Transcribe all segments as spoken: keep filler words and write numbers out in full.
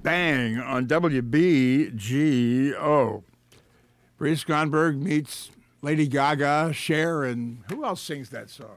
Bang on W B G O. Bree Skonberg meets Lady Gaga, Cher, and who else sings that song?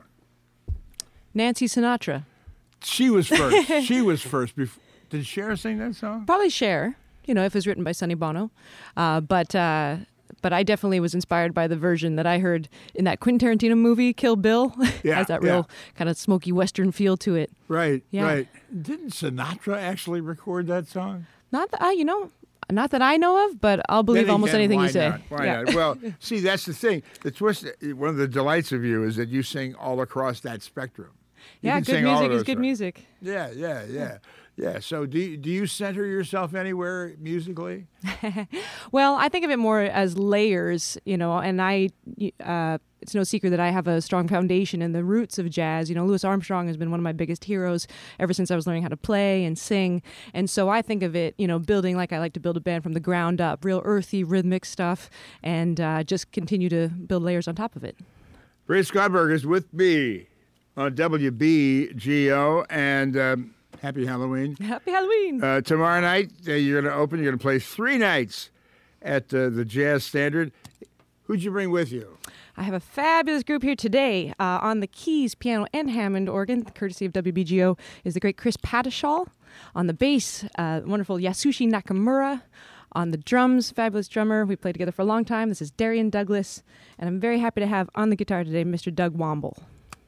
Nancy Sinatra. She was first. she was first. Before. Did Cher sing that song? Probably Cher, you know, if it was written by Sonny Bono. Uh, but uh, but I definitely was inspired by the version that I heard in that Quentin Tarantino movie, Kill Bill. Yeah, has that real yeah. kind of smoky Western feel to it. Right, Yeah. right. Didn't Sinatra actually record that song? Not that, uh, you know, not that I know of, but I'll believe Then almost again, anything why you say. Not? Why Yeah. not? Well, see, that's the thing. The twist, one of the delights of you is that you sing all across that spectrum. You Yeah, can good sing all music of is those good songs. music. Yeah, yeah, yeah, yeah. So, do you, do you center yourself anywhere musically? Well, I think of it more as layers, you know, and I, uh, it's no secret that I have a strong foundation in the roots of jazz. You know, Louis Armstrong has been one of my biggest heroes ever since I was learning how to play and sing. And so I think of it, you know, building like I like to build a band from the ground up, real earthy, rhythmic stuff, and uh, just continue to build layers on top of it. Bree Skonberg is with me on W B G O, and um, happy Halloween. Happy Halloween! Uh, tomorrow night, uh, you're going to open, you're going to play three nights at uh, the Jazz Standard. Who'd you bring with you? I have a fabulous group here today. Uh, on the keys, piano, and Hammond organ, courtesy of W B G O, is the great Chris Patishall. On the bass, uh, wonderful Yasushi Nakamura. On the drums, fabulous drummer. We played together for a long time. This is Darian Douglas. And I'm very happy to have on the guitar today Mister Doug Womble.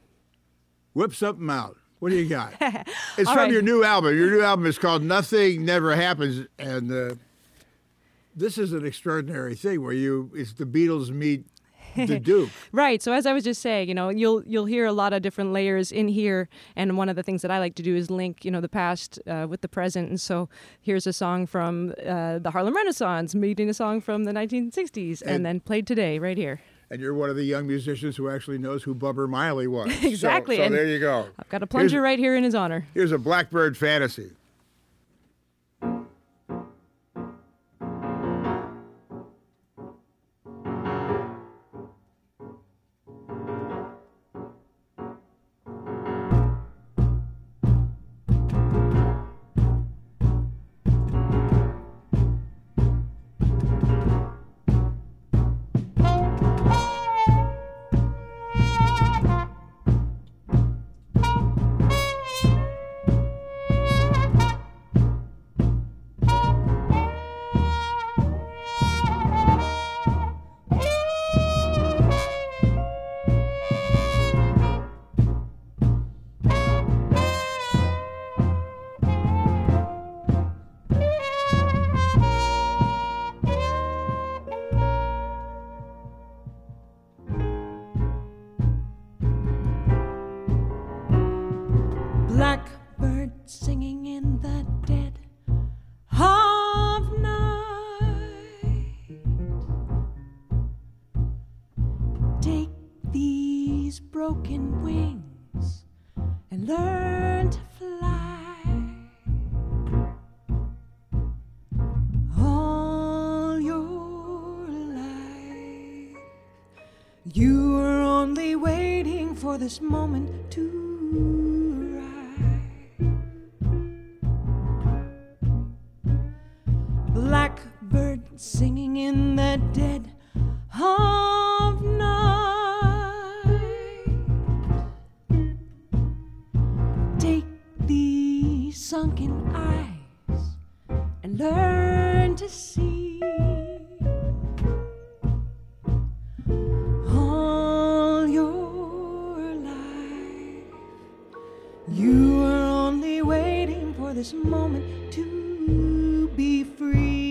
Whip something out. What do you got? It's All from right. your new album. Your new album is called Nothing Never Happens, and uh, this is an extraordinary thing where you it's the Beatles meet the Duke. Right. So as I was just saying, you know, you'll you'll hear a lot of different layers in here, and one of the things that I like to do is link, you know, the past uh, with the present. And so here's a song from uh, the Harlem Renaissance, meeting a song from the nineteen sixties, and, And- then played today right here. And you're one of the young musicians who actually knows who Bubber Miley was. So- Exactly, So, and there you go. I've got a plunger Here's- right here in his honor. Here's a Blackbird fantasy. Blackbird singing in the dead of night. Take these broken wings and learn to fly. All your life, you were only waiting for this moment to blackbird singing in the dead of night. Take these sunken eyes and learn to see. All your life, you were only waiting for this moment to be free.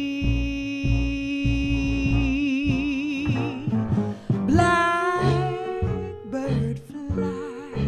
Blackbird fly.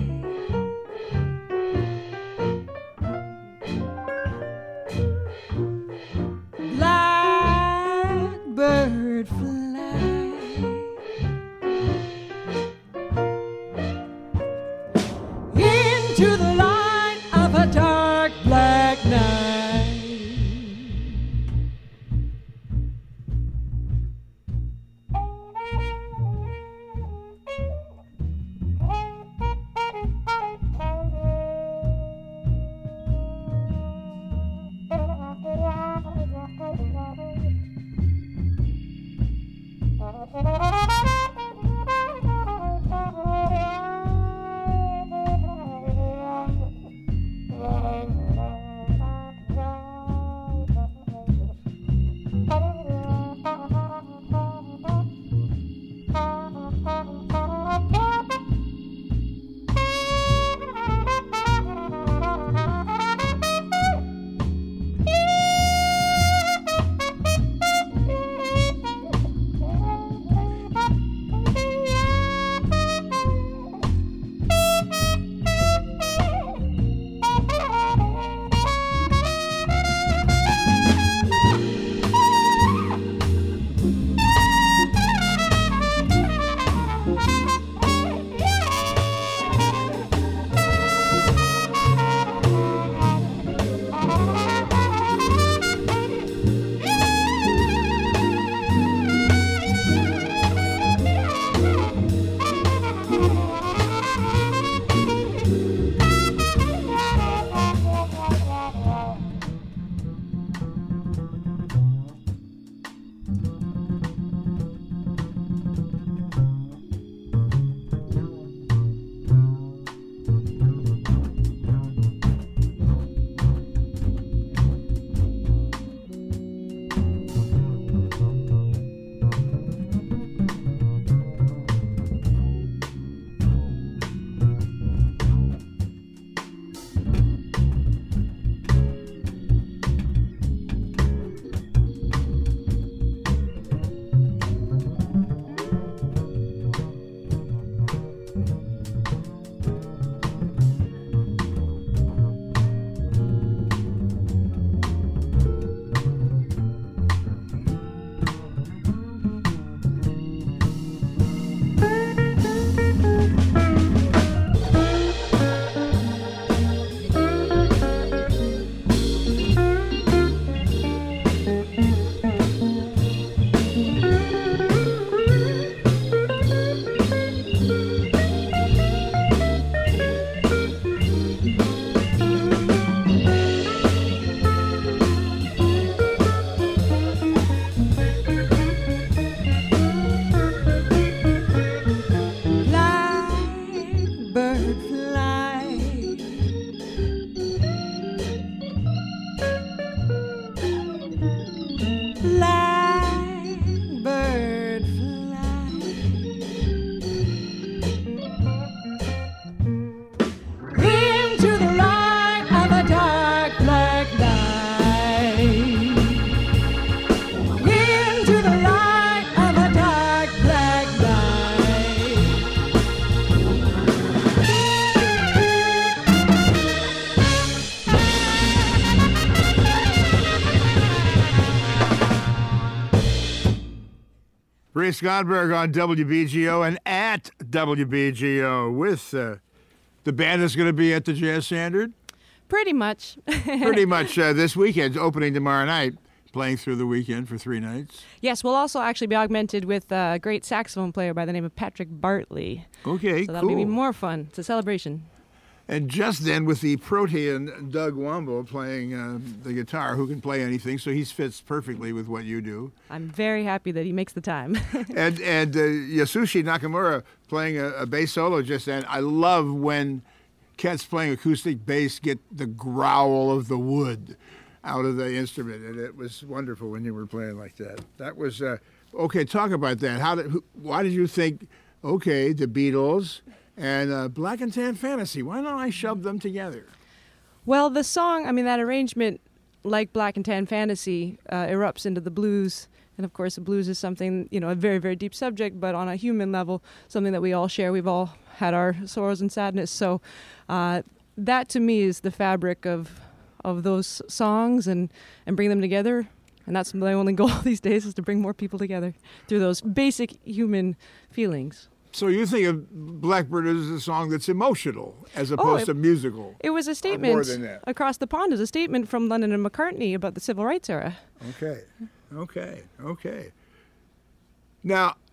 Ray Skonberg on W B G O and at W B G O with uh, the band that's going to be at the Jazz Standard. Pretty much. Pretty much uh, this weekend, opening tomorrow night, playing through the weekend for three nights. Yes, we'll also actually be augmented with a great saxophone player by the name of Patrick Bartley. Okay, so that'll cool. be more fun. It's a celebration. And just then, with the Protean Doug Womble playing uh, the guitar, who can play anything, so he fits perfectly with what you do. I'm very happy that he makes the time. and and uh, Yasushi Nakamura playing a, a bass solo just then. I love when cats playing acoustic bass get the growl of the wood out of the instrument, and it was wonderful when you were playing like that. That was uh, okay. Talk about that. How did? Who, why did you think? Okay, the Beatles and uh, Black and Tan Fantasy. Why don't I shove them together? Well, the song, I mean, that arrangement, like Black and Tan Fantasy, uh, erupts into the blues. And of course, the blues is something, you know, a very, very deep subject, but on a human level, something that we all share. We've all had our sorrows and sadness. So uh, that to me is the fabric of of those songs, and, and bring them together. And that's my only goal these days, is to bring more people together through those basic human feelings. So you think of Blackbird as a song that's emotional as opposed oh, it, to musical? It was a statement more than that. Across the pond. It was a statement from Lennon and McCartney about the civil rights era. Okay, okay, okay. Now,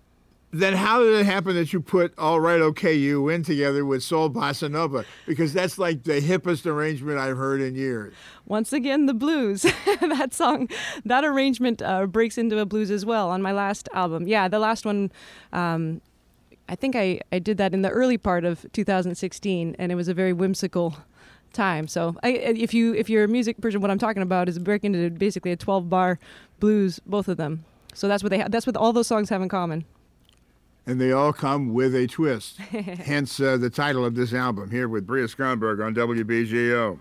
Then how did it happen that you put All Right, Okay You in together with Soul Bossa Nova? Because that's like the hippest arrangement I've heard in years. Once again, the blues. That song, that arrangement uh, breaks into a blues as well on my last album. Yeah, the last one, um, I think I, I did that in the early part of two thousand sixteen, and it was a very whimsical time. So I, if, you, if you're a music person, what I'm talking about is breaking into basically a twelve-bar blues, both of them. So that's what they ha- that's what all those songs have in common. And they all come with a twist. Hence uh, the title of this album, here with Bria Skonberg on W B G O.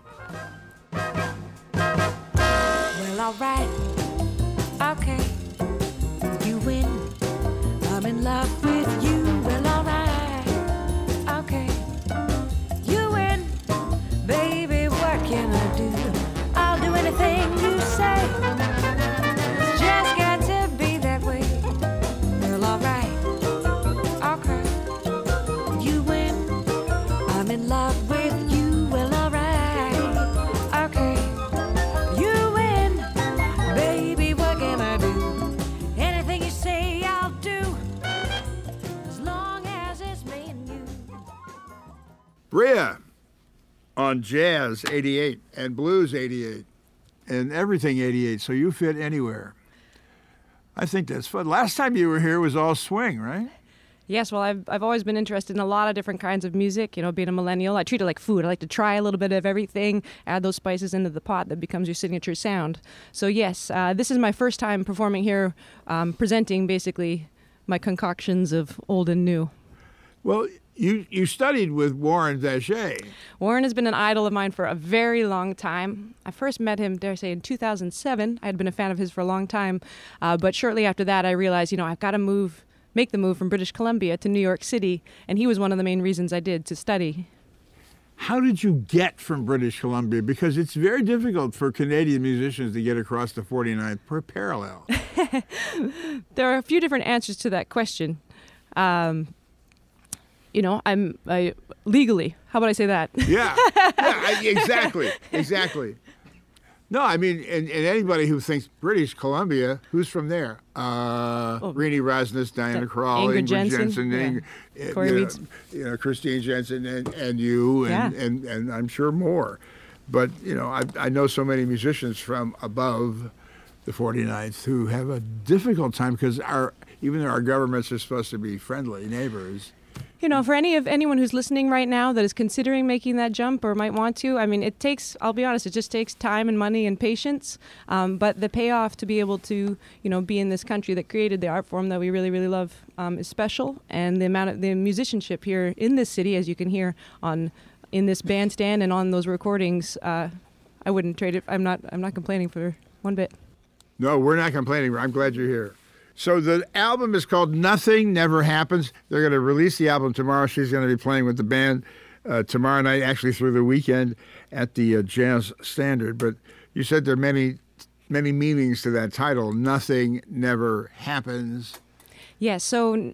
Well, all right, okay, you win. I'm in love with you. Well, all right, okay, you win. Baby, what can I do? I'll do anything you say. It's just got to be that way. Well, all right, okay, you win. I'm in love with you. Well, all right, okay, you win. Baby, what can I do? Anything you say, I'll do. As long as it's me and you. Bria on Jazz eighty-eight and Blues eighty-eight and everything eighty-eight, so you fit anywhere. I think that's fun. Last time you were here was all swing, right? Yes, well, I've I've always been interested in a lot of different kinds of music. You know, being a millennial, I treat it like food. I like to try a little bit of everything, add those spices into the pot that becomes your signature sound. So yes, uh, this is my first time performing here, um, presenting basically my concoctions of old and new. Well, you you studied with Warren Zaché. Warren has been an idol of mine for a very long time. I first met him, dare I say, in two thousand seven. I had been a fan of his for a long time, uh, but shortly after that, I realized, you know, I've got to move. make the move from British Columbia to New York City, and he was one of the main reasons I did to study. How did you get from British Columbia? Because it's very difficult for Canadian musicians to get across the forty-ninth per parallel. There are a few different answers to that question. Um, you know, I'm I, legally. How about I say that? Yeah, yeah, I, exactly, exactly. No, I mean, and, and anybody who thinks British Columbia, who's from there? Uh, Oh. Renee Rasmus, Diana Krall, Ingrid Ingrid Jensen, Jensen, yeah. Ing- uh, Corey you, know, Weeds. you know, Christine Jensen, and, and you, and, Yeah. and, and I'm sure more. But, you know, I, I know so many musicians from above the forty-ninth who have a difficult time because our even though our governments are supposed to be friendly neighbors. You know, for any of anyone who's listening right now that is considering making that jump or might want to, I mean, it takes, I'll be honest, it just takes time and money and patience. Um, but the payoff to be able to, you know, be in this country that created the art form that we really, really love um, is special. And the amount of the musicianship here in this city, as you can hear on in this bandstand and on those recordings, uh, I wouldn't trade it. I'm not. I'm not complaining for one bit. No, we're not complaining. I'm glad you're here. So the album is called Nothing Never Happens. They're going to release the album tomorrow. She's going to be playing with the band uh, tomorrow night, actually through the weekend at the uh, Jazz Standard. But you said there are many, many meanings to that title, Nothing Never Happens. Yeah, so,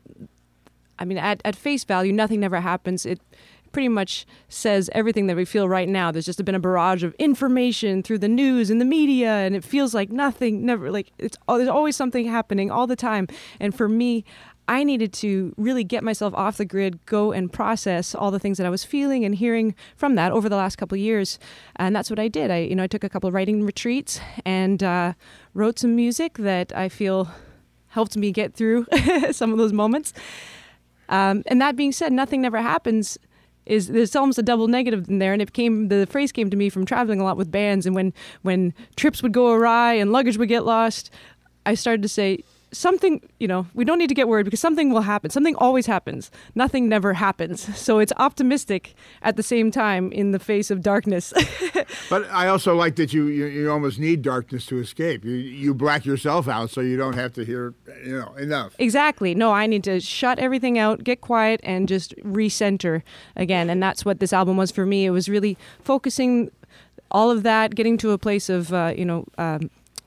I mean, at, at face value, nothing never happens. It pretty much says everything that we feel right now. There's just been a barrage of information through the news and the media, and it feels like nothing, never, like, it's there's always something happening all the time. And for me, I needed to really get myself off the grid, go and process all the things that I was feeling and hearing from that over the last couple of years. And that's what I did. I, you know, I took a couple of writing retreats and uh, wrote some music that I feel helped me get through some of those moments. Um, and that being said, nothing never happens is there's almost a double negative in there, and it came the phrase came to me from traveling a lot with bands, and when when trips would go awry and luggage would get lost, I started to say something, you know, we don't need to get worried because something will happen. Something always happens. Nothing never happens. So it's optimistic at the same time in the face of darkness. But I also like that you, you, you almost need darkness to escape. You, you black yourself out so you don't have to hear, you know, enough. Exactly. No, I need to shut everything out, get quiet, and just recenter again. And that's what this album was for me. It was really focusing all of that, getting to a place of, uh, you know, um,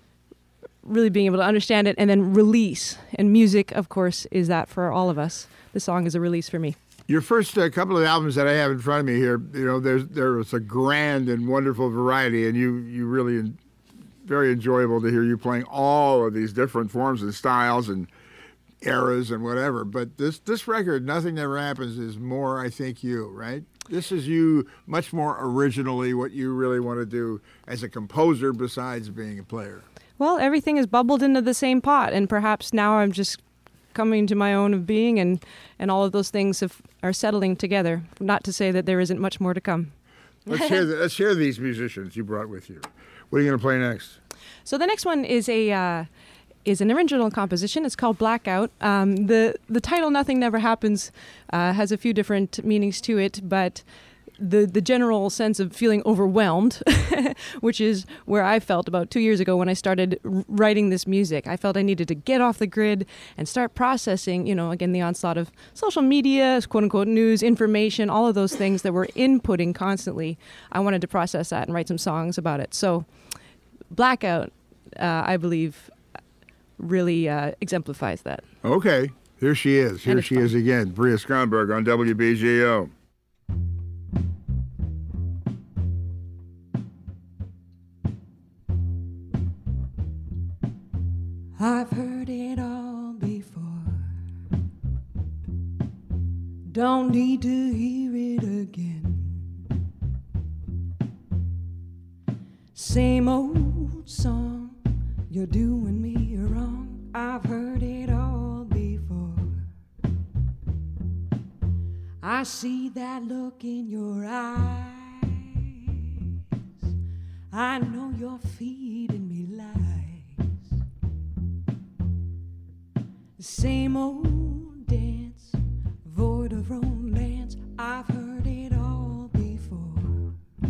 really being able to understand it and then release. And music, of course, is that for all of us. The song is a release for me. Your first uh, couple of albums that I have in front of me here, you know, there's there was a grand and wonderful variety, and you you really very enjoyable to hear you playing all of these different forms and styles and eras and whatever. But this this record, Nothing Never Happens, is more, I think, you, right? This is you much more originally what you really want to do as a composer besides being a player. Well, everything is bubbled into the same pot, and perhaps now I'm just coming to my own of being, and, and all of those things have, are settling together. Not to say that there isn't much more to come. Let's hear the, let's hear these musicians you brought with you. What are you going to play next? So the next one is a uh, is an original composition. It's called Blackout. Um, the the title Nothing Never Happens uh, has a few different meanings to it, but the the general sense of feeling overwhelmed, which is where I felt about two years ago when I started r- writing this music. I felt I needed to get off the grid and start processing, you know, again, the onslaught of social media, quote unquote news, information, all of those things that we're inputting constantly. I wanted to process that and write some songs about it. So Blackout, uh, I believe, really uh, exemplifies that. Okay, here she is. Here she fun. is again, Bria Skonberg on W B G O. I've heard it all before. Don't need to hear it again. Same old song, you're doing me wrong. I've heard it all before. I see that look in your eyes. I know you're feeding me lies. Same old dance, void of romance. I've heard it all before.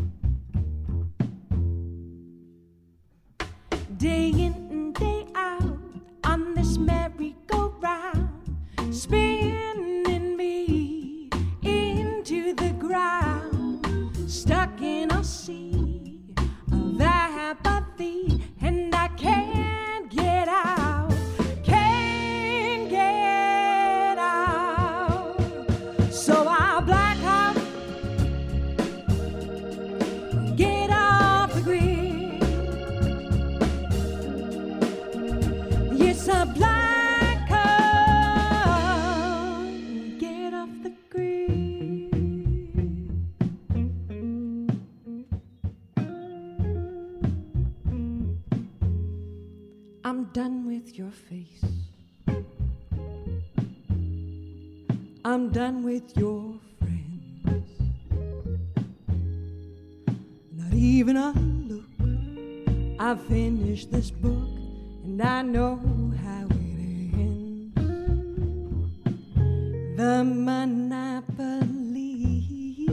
Day in and day out on this merry-go-round, spinning me into the ground, stuck in a sea of apathy, and I can't get out. So I black out, get off the grid. Yes, I black out, get off the grid. I'm done with your face. I'm done with your friends. Not even a look. I've finished this book and I know how it ends. The monopoly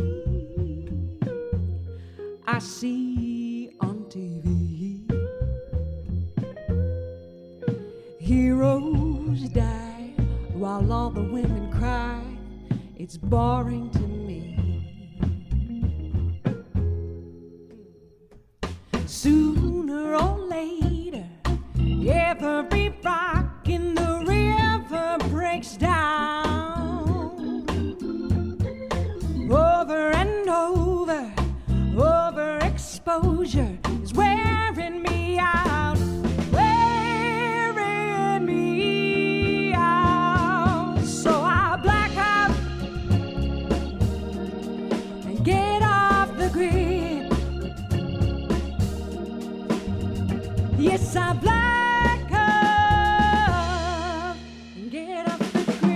I see on T V. Heroes die while all the women cry. It's boring to me. Sooner or later, every rock in the river breaks down. Over and over, overexposure is wearing me out. Wearing me out. So I black out, get off the grid. Yes, I black up and get off the grid.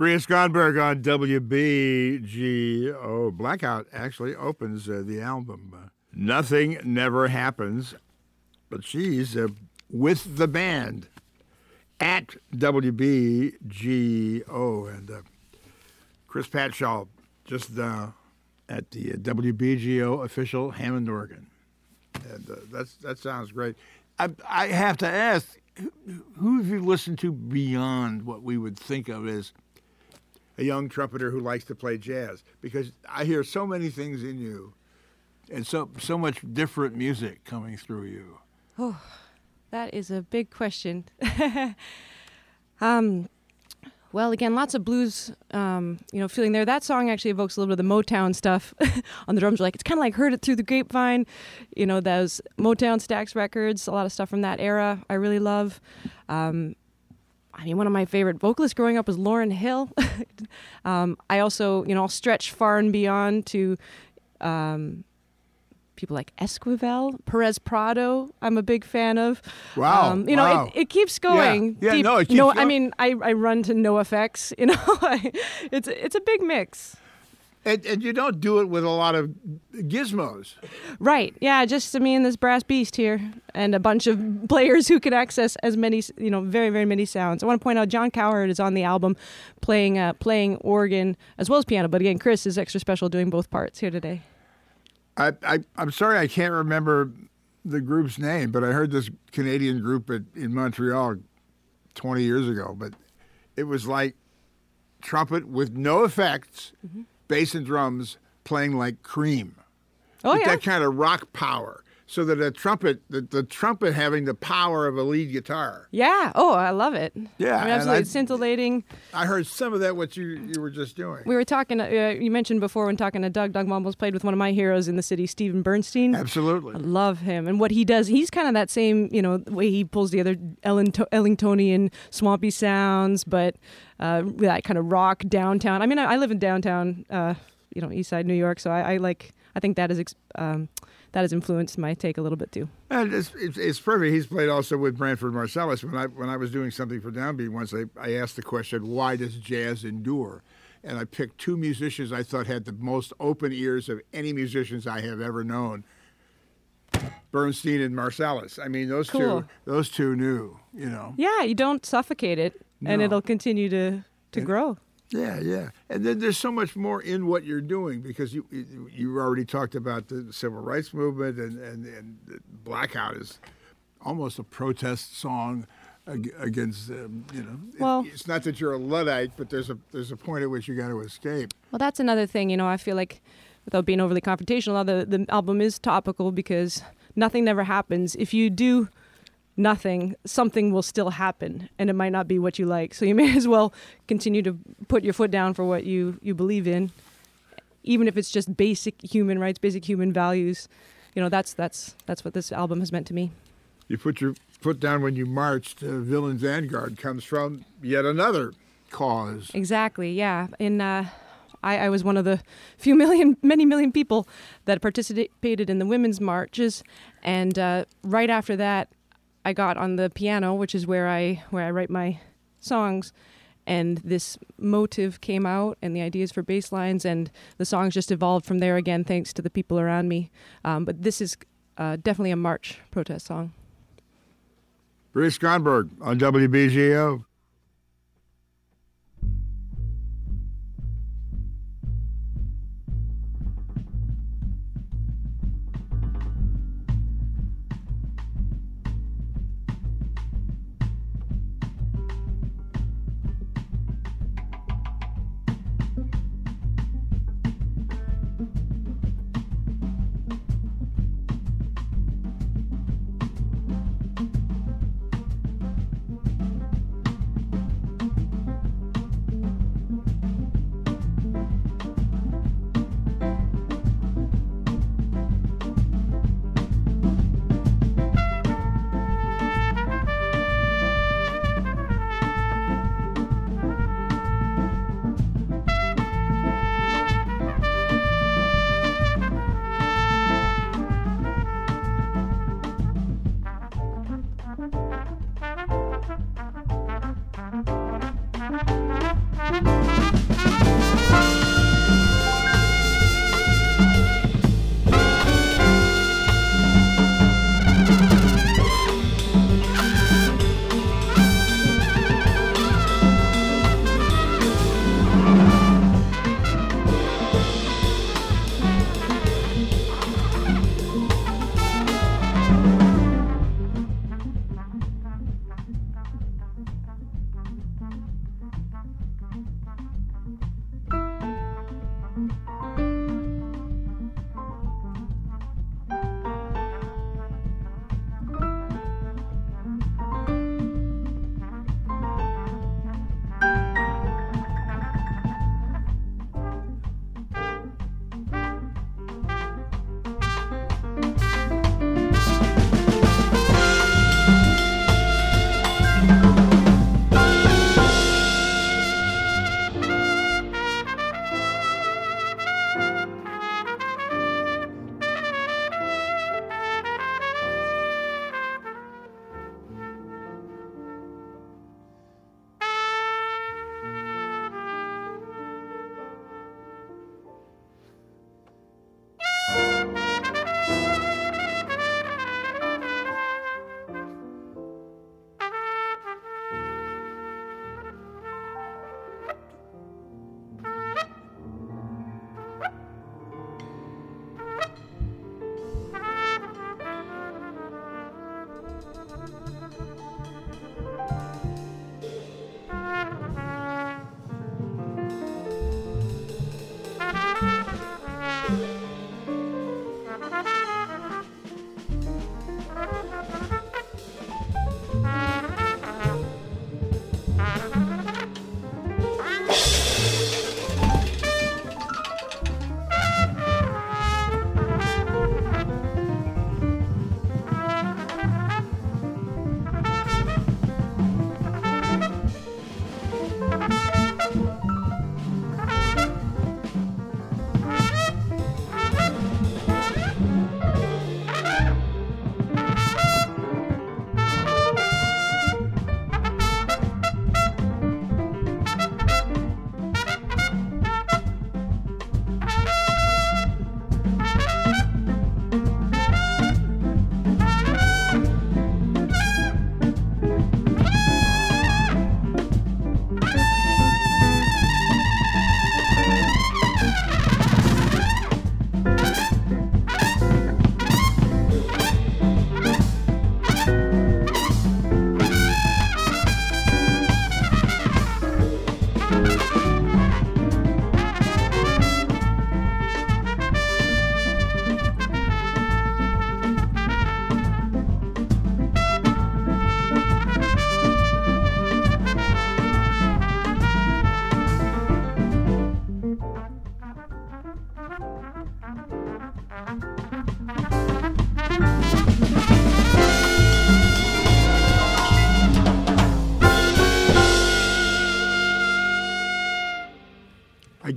Maria Skonberg on W B G O. Blackout actually opens uh, the album. Uh, Nothing Never Happens, but she's uh, with the band at W B G O. And uh, Chris Patshaw just uh, at the uh, W B G O official Hammond organ. And uh, that's, that sounds great. I, I have to ask, who have you listened to beyond what we would think of as a young trumpeter who likes to play jazz? Because I hear so many things in you and so so much different music coming through you. Oh, that is a big question. um, well, again, lots of blues, um, you know, feeling there. That song actually evokes a little bit of the Motown stuff on the drums. Like, it's kind of like Heard It Through the Grapevine, you know, those Motown Stax records, a lot of stuff from that era I really love. Um, I mean, one of my favorite vocalists growing up was Lauryn Hill. um, I also, you know, I'll stretch far and beyond to um, people like Esquivel, Perez Prado, I'm a big fan of. Wow. Um, you know, wow. it, it keeps going. Yeah, yeah Deep, no, it keeps no, going. I mean, I, I run to NoFX, you know. it's, it's a big mix. And, and you don't do it with a lot of gizmos. Right. Yeah, just me and this brass beast here and a bunch of players who can access as many, you know, very, very many sounds. I want to point out John Cowherd is on the album playing uh, playing organ as well as piano. But again, Chris is extra special doing both parts here today. I, I, I'm sorry I can't remember the group's name, but I heard this Canadian group at, in Montreal twenty years ago. But it was like trumpet with no effects, mm-hmm. bass and drums playing like Cream. Oh, with yeah. that kind of rock power. So that a trumpet, the, the trumpet having the power of a lead guitar. Yeah. Oh, I love it. Yeah. I mean, and absolutely I- it's scintillating. I heard some of that what you, you were just doing. We were talking, uh, you mentioned before when talking to Doug, Doug Mumbles played with one of my heroes in the city, Stephen Bernstein. Absolutely. I love him. And what he does, he's kind of that same, you know, way he pulls together Ellen- Ellingtonian swampy sounds, but uh, that kind of rock downtown. I mean, I, I live in downtown, uh, you know, East Side New York, so I, I like, I think that is, ex- um, that has influenced my take a little bit too. And it's, it's, it's perfect. He's played also with Branford Marsalis. When I when I was doing something for Downbeat once, I, I asked the question, why does jazz endure? And I picked two musicians I thought had the most open ears of any musicians I have ever known, Bernstein and Marsalis. I mean, those Cool. two those two knew, you know. Yeah, you don't suffocate it, and No. it'll continue to, to And- grow. Yeah, yeah. And then there's so much more in what you're doing because you you you already talked about the civil rights movement and, and, and Blackout is almost a protest song ag- against, um, you know. it- Well- it's not that you're a Luddite, but there's a there's a point at which you got to escape. Well, that's another thing, you know, I feel like, without being overly confrontational, the, the album is topical because nothing never happens. If you do nothing, something will still happen, and it might not be what you like. So you may as well continue to put your foot down for what you, you believe in, even if it's just basic human rights, basic human values. You know, that's that's that's what this album has meant to me. You put your foot down when you marched. Uh, Villain Vanguard comes from yet another cause. Exactly, yeah. And uh, I, I was one of the few million, many million people that participated in the women's marches. And uh, right after that, I got on the piano, which is where I where I write my songs. And this motive came out and the ideas for bass lines, and the songs just evolved from there again, thanks to the people around me. Um, but this is uh, definitely a march protest song. Bruce Skonberg on W B G O.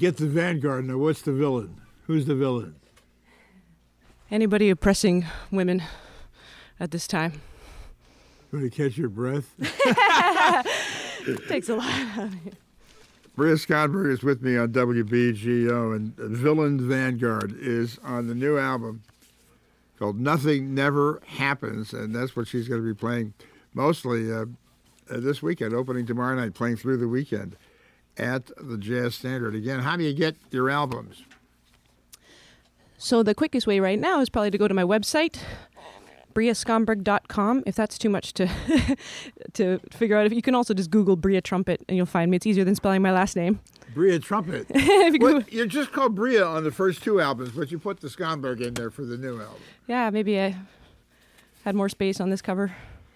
get the Vanguard. Now, what's the villain? Who's the villain? Anybody oppressing women at this time. Going to catch your breath? Takes a lot out of you. Bria Skonberg is with me on W B G O, and Villain Vanguard is on the new album called Nothing Never Happens, and that's what she's going to be playing mostly uh, uh, this weekend, opening tomorrow night, playing through the weekend at the Jazz Standard. Again, how do you get your albums? So the quickest way right now is probably to go to my website, bria skonberg dot com. If that's too much to to figure out, if you can also just Google Bria Trumpet and you'll find me. It's easier than spelling my last name. Bria Trumpet. If you Well, go- you're just called Bria on the first two albums, but you put the Skonberg in there for the new album. yeah, maybe I had more space on this cover.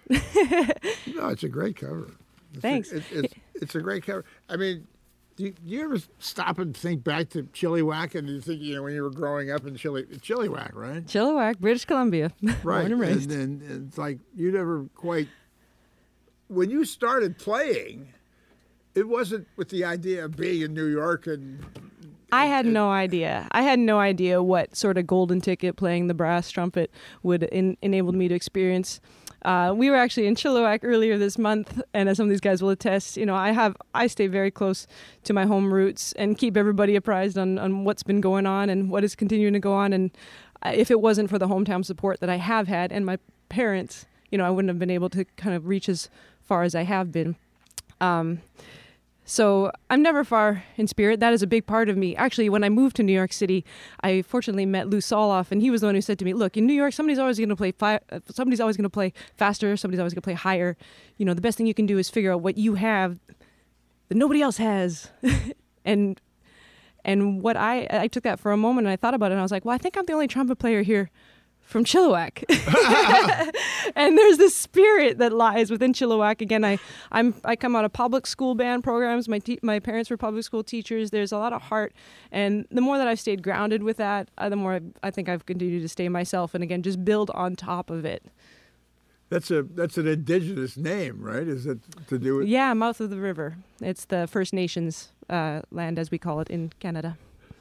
No, it's a great cover. It's Thanks. A, it, it's, it's a great cover. I mean, do you, do you ever stop and think back to Chilliwack, and you think, you know, when you were growing up in Chilli, Chilliwack, right? Chilliwack, British Columbia. Right. Born and raised. And, and it's like you never quite, when you started playing, it wasn't with the idea of being in New York and I had no idea. I had no idea what sort of golden ticket playing the brass trumpet would in, enable me to experience. Uh, we were actually in Chilliwack earlier this month, and as some of these guys will attest, you know, I have I stay very close to my home roots and keep everybody apprised on, on what's been going on and what is continuing to go on. And if it wasn't for the hometown support that I have had and my parents, you know, I wouldn't have been able to kind of reach as far as I have been. Um, So I'm never far in spirit. That is a big part of me. Actually, when I moved to New York City, I fortunately met Lou Soloff, and he was the one who said to me, "Look, in New York, somebody's always going to play fi- somebody's always going to play faster. Somebody's always going to play higher. You know, the best thing you can do is figure out what you have that nobody else has." and and what I I took that for a moment, and I thought about it, and I was like, "Well, I think I'm the only trumpet player here from Chilliwack." And there's this spirit that lies within Chilliwack. Again, I I'm I come out of public school band programs. My te- my parents were public school teachers. There's a lot of heart, and the more that I've stayed grounded with that, uh, the more I, I think I've continued to stay myself, and again, just build on top of it. that's a that's an indigenous name, right? Is it to do with? Yeah, mouth of the river. It's the First Nations uh, land, as we call it in Canada.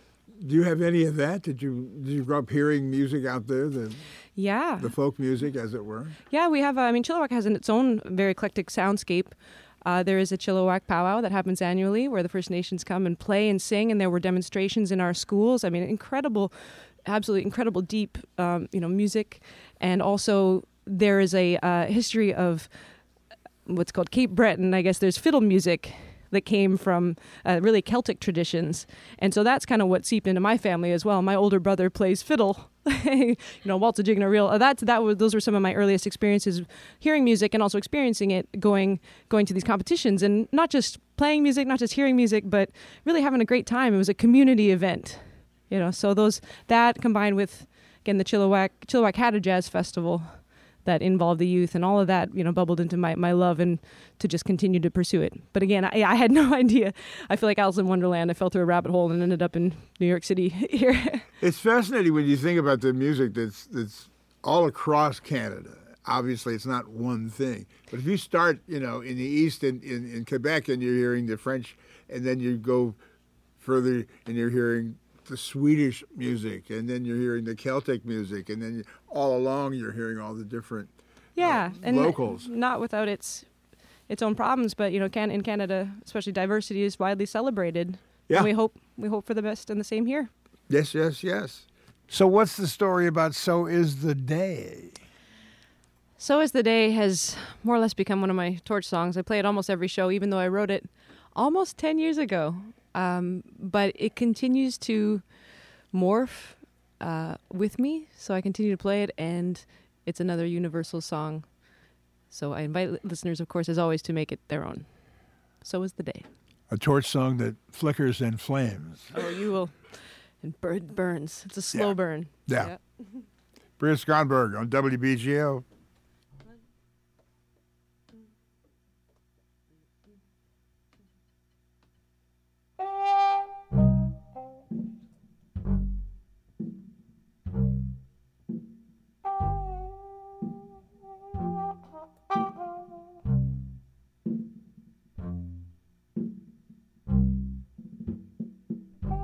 Do you have any of that? Did you did you grow up hearing music out there, the Yeah. the folk music, as it were? Yeah, we have, uh, I mean, Chilliwack has its own very eclectic soundscape. Uh, there is a Chilliwack powwow that happens annually where the First Nations come and play and sing, and there were demonstrations in our schools. I mean, incredible, absolutely incredible deep, um, you know, music. And also there is a uh, history of what's called Cape Breton. I guess there's fiddle music that came from uh, really Celtic traditions. And so that's kind of what seeped into my family as well. My older brother plays fiddle, you know, waltz a jig and a reel. Uh, that's, that was, those were some of my earliest experiences hearing music and also experiencing it, going going to these competitions and not just playing music, not just hearing music, but really having a great time. It was a community event, you know, so those, that combined with, again, the Chilliwack, Chilliwack had a jazz festival that involved the youth, and all of that, you know, bubbled into my, my love and to just continue to pursue it. But again, I, I had no idea. I feel like Alice in Wonderland. I fell through a rabbit hole and ended up in New York City here. It's fascinating when you think about the music that's that's all across Canada. Obviously, it's not one thing. But if you start, you know, in the east in, in, in Quebec and you're hearing the French, and then you go further and you're hearing the Swedish music, and then you're hearing the Celtic music, and then you, all along you're hearing all the different Yeah, uh, and locals. not without its its own problems, but you know, can in Canada, especially diversity is widely celebrated. Yeah. And we hope we hope for the best and the same here. Yes, yes, yes. So what's the story about So Is the Day? So Is the Day has more or less become one of my torch songs. I play it almost every show, even though I wrote it almost ten years ago. Um, but it continues to morph uh, with me, so I continue to play it, and it's another universal song. So I invite li- listeners, of course, as always, to make it their own. So Is the Day. A torch song that flickers and flames. Oh, you will. And bird burns. It's a slow Yeah. burn. Yeah. Bria Skonberg on W B G O. Thank you.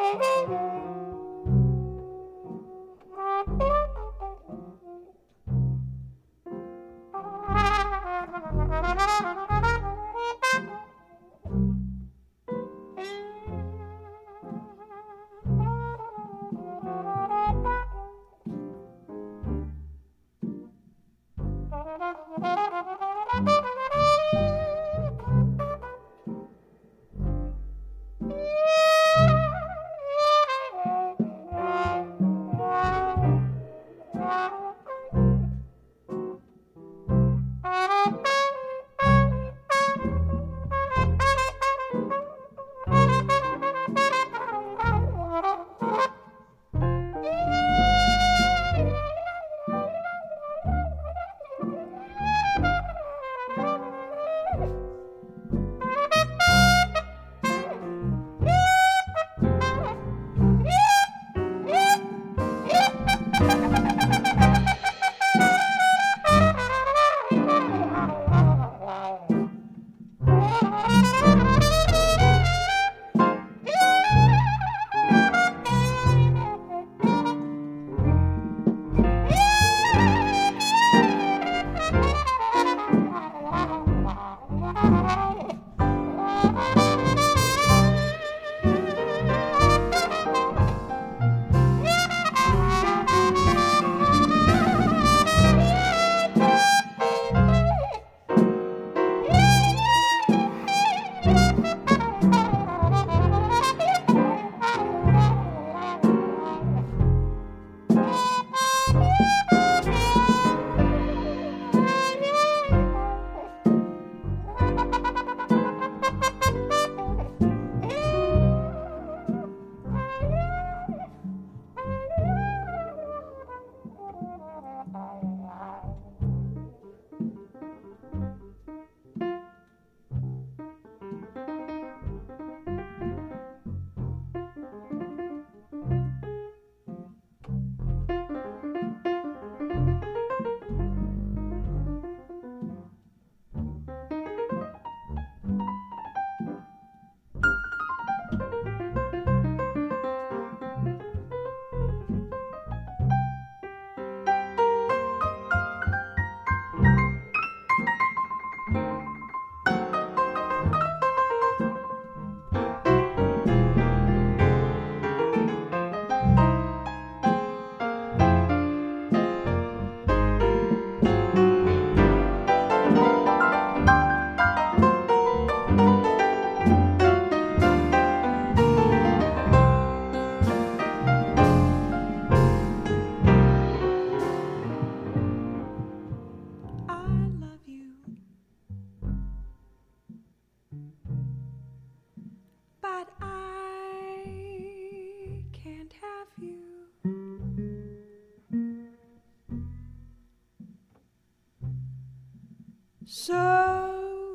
So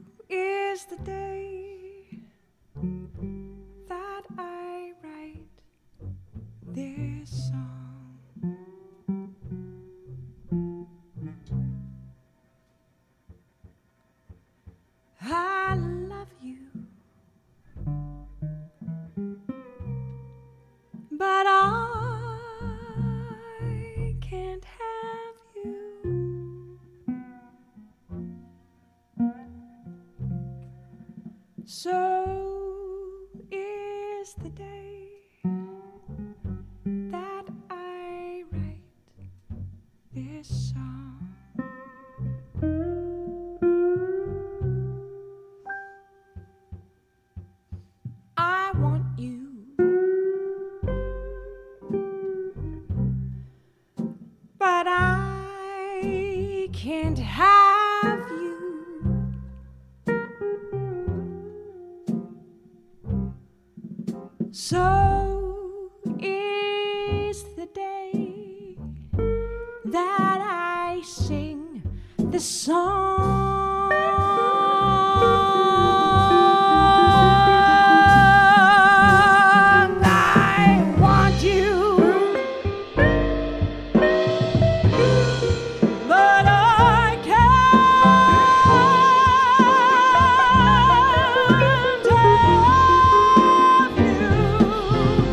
is the day that I write this song. I love you, but I can't have you. So is the day that I write this song. I want you, but I can't have you. So is the day that I sing the song. I want you, but I can't have you.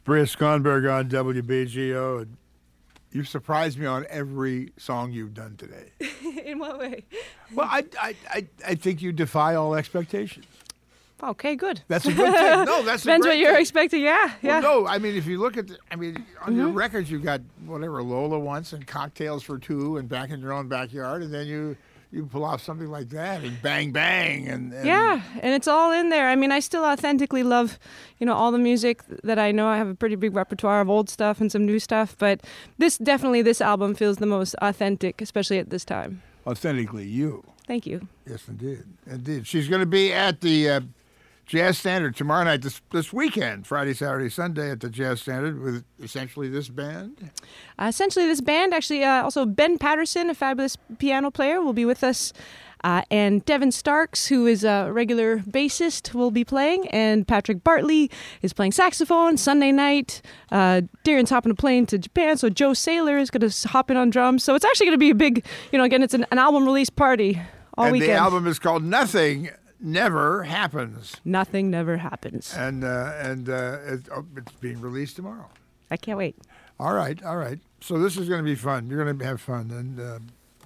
Bria Skonberg on W B G O. And you've surprised me on every song you've done today. In what way? Well, I, I, I, I think you defy all expectations. Okay, good. That's a good thing. No, that's a Depends great what you're thing. expecting. Yeah, yeah. Well, no, I mean, if you look at, the, I mean, on Mm-hmm. your records, you've got whatever Lola once and Cocktails for Two and Back in Your Own Backyard, and then you you pull off something like that and Bang Bang and, and Yeah, and it's all in there. I mean, I still authentically love, you know, all the music that I know. I have a pretty big repertoire of old stuff and some new stuff, but this definitely, this album feels the most authentic, especially at this time. authentically you. Thank you. Yes, indeed, indeed. She's going to be at the uh, Jazz Standard tomorrow night, this this weekend, Friday, Saturday, Sunday at the Jazz Standard with essentially this band. Uh, essentially, this band, actually, uh, also Ben Patterson, a fabulous piano player, will be with us. Uh, and Devin Starks, who is a regular bassist, will be playing. And Patrick Bartley is playing saxophone Sunday night. Uh, Darren's hopping a plane to Japan, so Joe Saylor is going to hop in on drums. So it's actually going to be a big, you know, again, it's an, an album release party all and weekend. the album is called Nothing Never Happens. Nothing never happens. And uh, and uh, it, oh, it's being released tomorrow. I can't wait. All right, all right. So this is going to be fun. You're going to have fun and uh,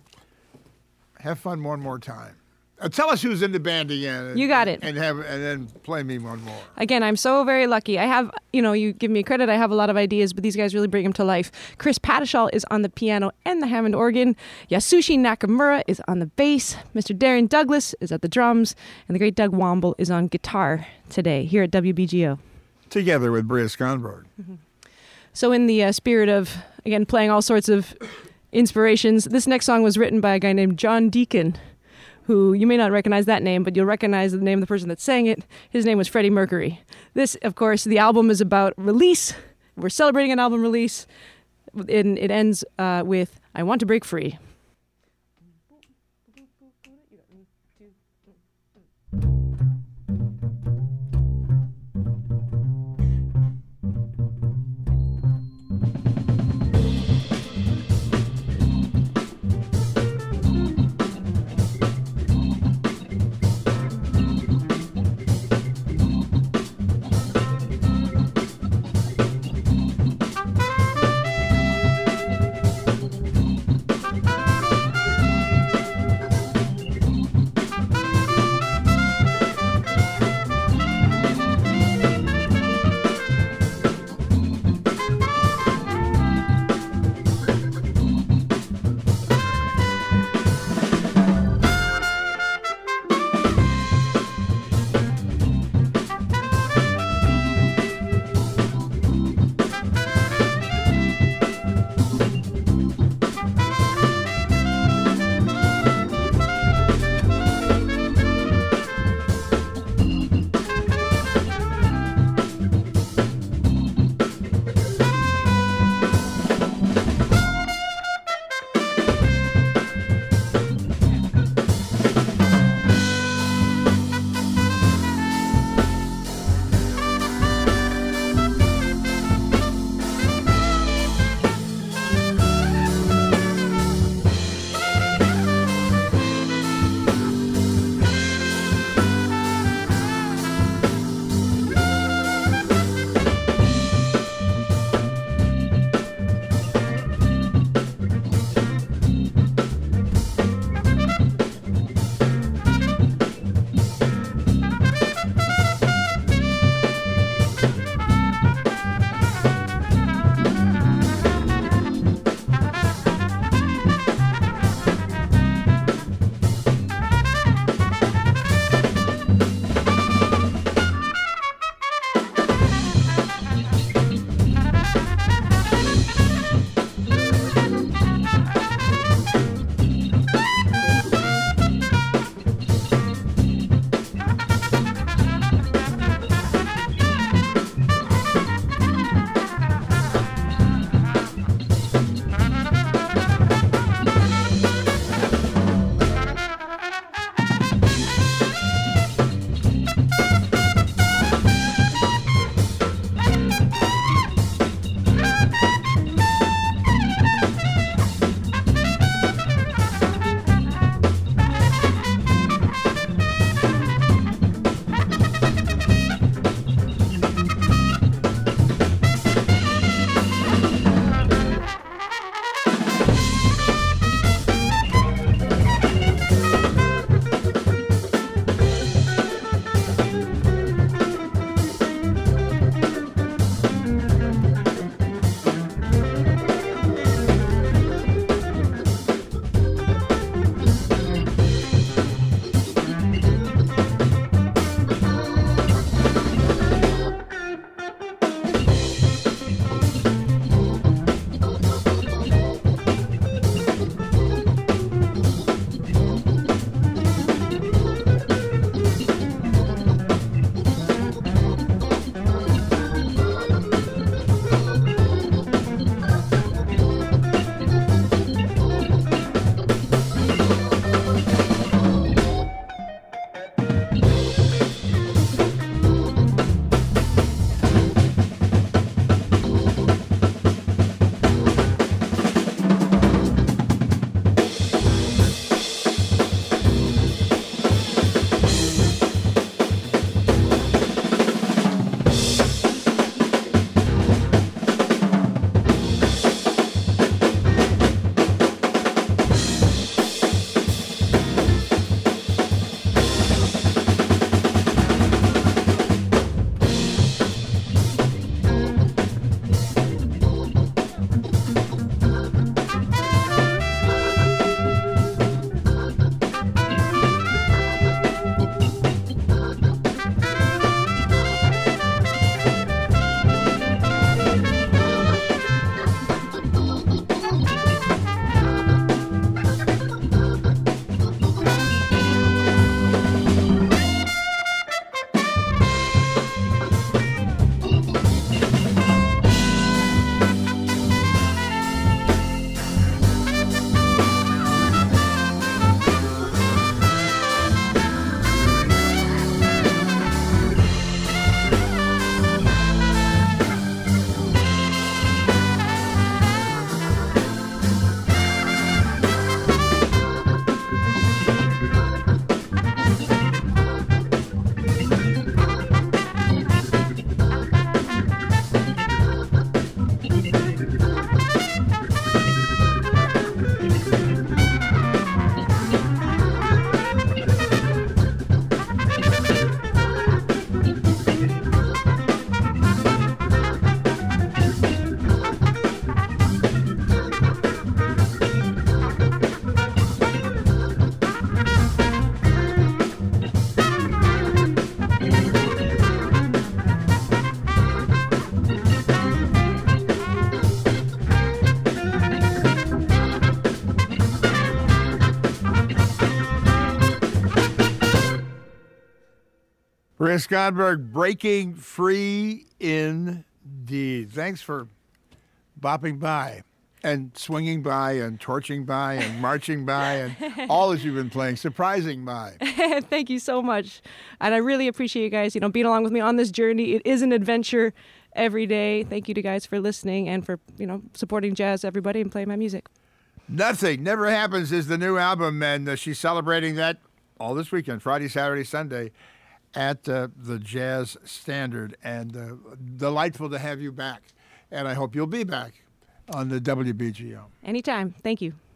have fun one more time. Uh, tell us who's in the band again. And, You got it. And have and then play me one more. Again, I'm so very lucky. I have, you know, you give me credit, I have a lot of ideas, but these guys really bring them to life. Chris Patishall is on the piano and the Hammond organ. Yasushi Nakamura is on the bass. Mister Darren Douglas is at the drums. And the great Doug Womble is on guitar today here at W B G O. Together with Bria Skonberg. So in the uh, spirit of, again, playing all sorts of inspirations, this next song was written by a guy named John Deacon, who you may not recognize that name, but you'll recognize the name of the person that sang it. His name was Freddie Mercury. This, of course, the album is about release. We're celebrating an album release. And it ends uh, with, I Want to Break Free. Rick Skonberg, breaking free indeed. Thanks for bopping by and swinging by and torching by and marching by and all that you've been playing, surprising by. Thank you so much. And I really appreciate you guys, you know, being along with me on this journey. It is an adventure every day. Thank you to guys for listening and for, you know, supporting jazz, everybody, and playing my music. Nothing Never Happens is the new album, and uh, she's celebrating that all this weekend, Friday, Saturday, Sunday, at uh, the Jazz Standard. And uh, delightful to have you back. And I hope you'll be back on the W B G O. Anytime. Thank you.